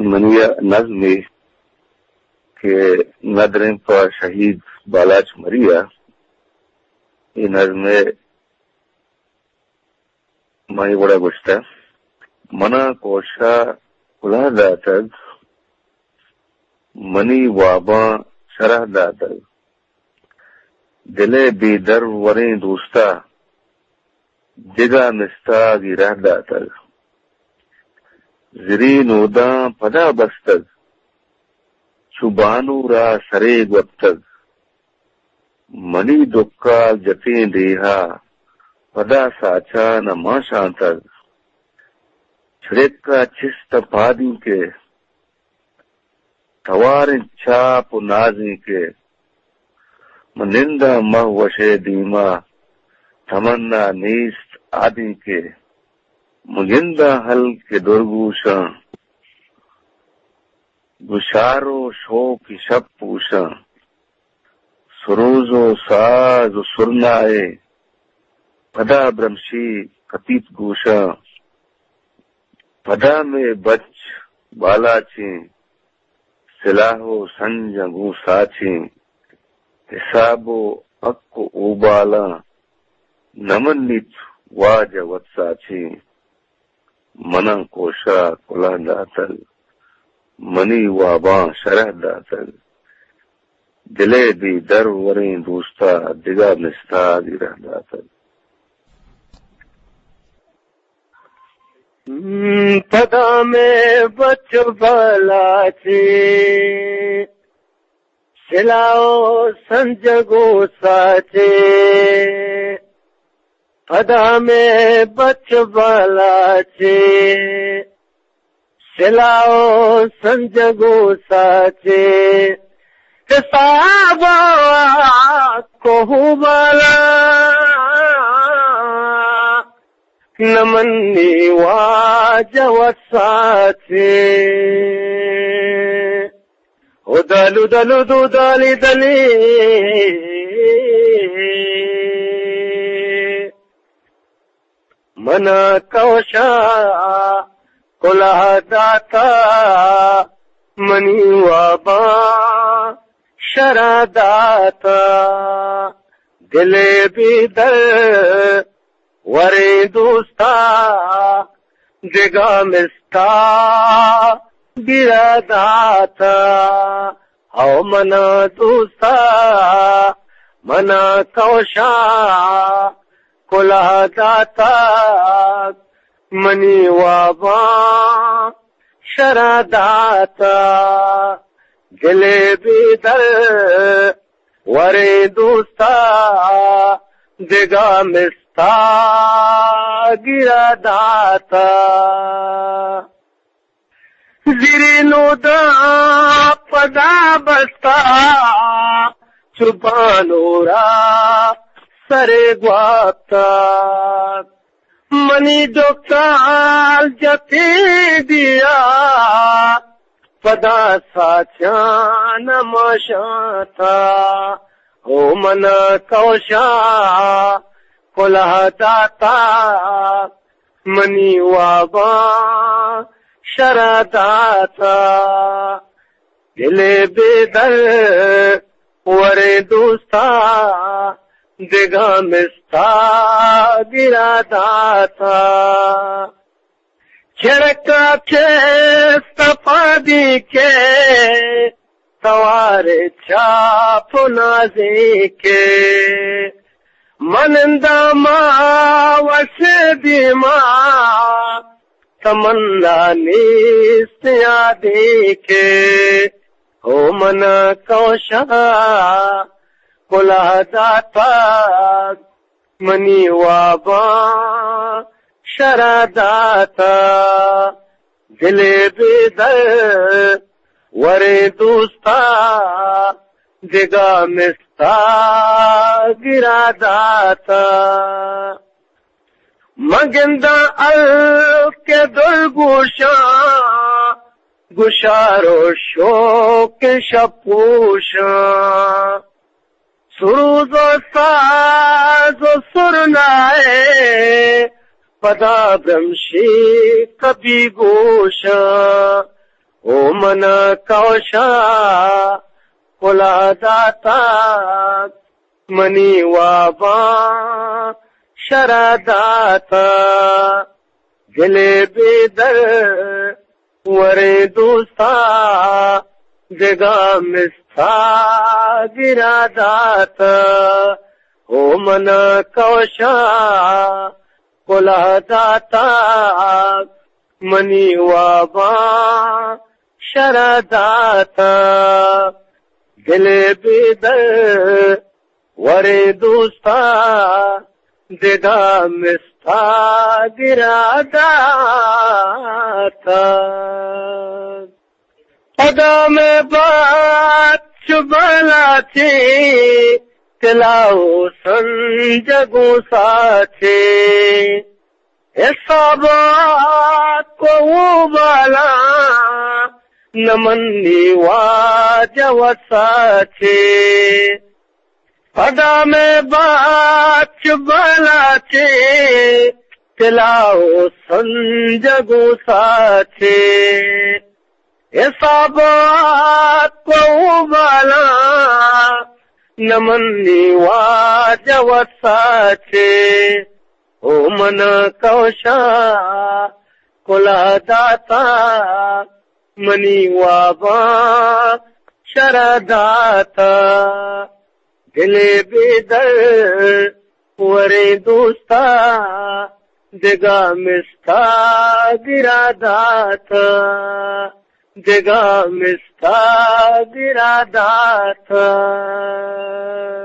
मनिया नज़्म के नदरें पर शहीद बालाच मरिया ये नज़्म माई बड़ा गुश्ता मना कोशा कुला दातग मनी वाबा शरह दातग दिले बेदर वरें दोस्ता दिगा मिस्ता गिरह दातग जिरी नोदा पदा बस्तग शुबानू रा सरे वक्तग मनी दुक्का जते देहा पदा साचा न मां शांतग छिड़का चिस्त पादी के तवार छाप नाजी के मनिंदा मह वशे दीमा तमन्ना नीस्त आदि के मुगिंदा हल के दुर्गूशा गुशारो शोक शब पूशा सुरोजो साज सुरनाए पदा ब्रह्मशी कपीत गोशा पदा में बच बालाची सिलाहो संजगू साची हिसाबो अक्को उबाला नमनित वाज वत्साची मना कोशा कुला दातल मनी वाबा शरह दातल दिले भी दर वरें दोस्ता दिगा मिस्ता गिरह दातल पदा में बच बालाची सिलाओ संजगो साचे पदा में बच बालाचे सिलाओ संजगो साचे हिसाबा कोहू बाला नमन्नी वाजवत साचे ओ दलु दलु दु दली दली मना कौशा कुला दाता मनी वाबा शरा दाता दिले बेदर वरे दोस्ता दिगा मिस्ता गिरा दाता आओ मना दोस्ता मना कौशा कुला दाता मनी वाबा शरा दाता दिले बेदर वरे दोस्ता दिगा मिस्ता गिरा दाता जिरी नोदा पदा बस्ता चुबानोरा सरे ग्वाता मनी जो काल जते दिया पदा साचा नमशाता हो मना कौशा कुला दाता मनी वाबा शरा दाता दिले बेदर वरे दोस्ता दिगा मिस्ता गिरा दाता छिड़का के सफादी के सवारे छाप नाजी के मनंदा वश दीमा तमन्ना नीस्या देखे हो मना कौशा कुला दाता मनी वाबा शरा दाता दिले बेदर वरे दोस्ता दिगा मिस्ता गिरा दाता मगिंदा अल के दुर्गुशा गुशारो शोक शपूशा सुरूजो साजो सुरनाए पदा ब्रह्मशी कभी गोशा ओ मन कौशा कोला दाता मनी वाबा शरदाता दिले बेदर वरे दोस्ता जगह मिस्था गिरा दाता ओ मन कौशा कोला दाता मनी वाबा शरदाता दिले बेदर वरे दोस्ता जगह मिस्था गिरा दाता अदा में बात चुबला थी तिलाओ संजगो साथे ऐसा बात को बाला नमन्नी वाजवसा छे अदा में बात चुबला छे तिलाओ संजगो साथे ऐसा बात को बाला नमन्नी वाजवसा छे ओ मन कौशा कोला दाता मनी वाबा शरदाता दिले बेदर वरे दोस्ता जगह मिस्था गिरा दाता जगह मिस्था गिरा दाता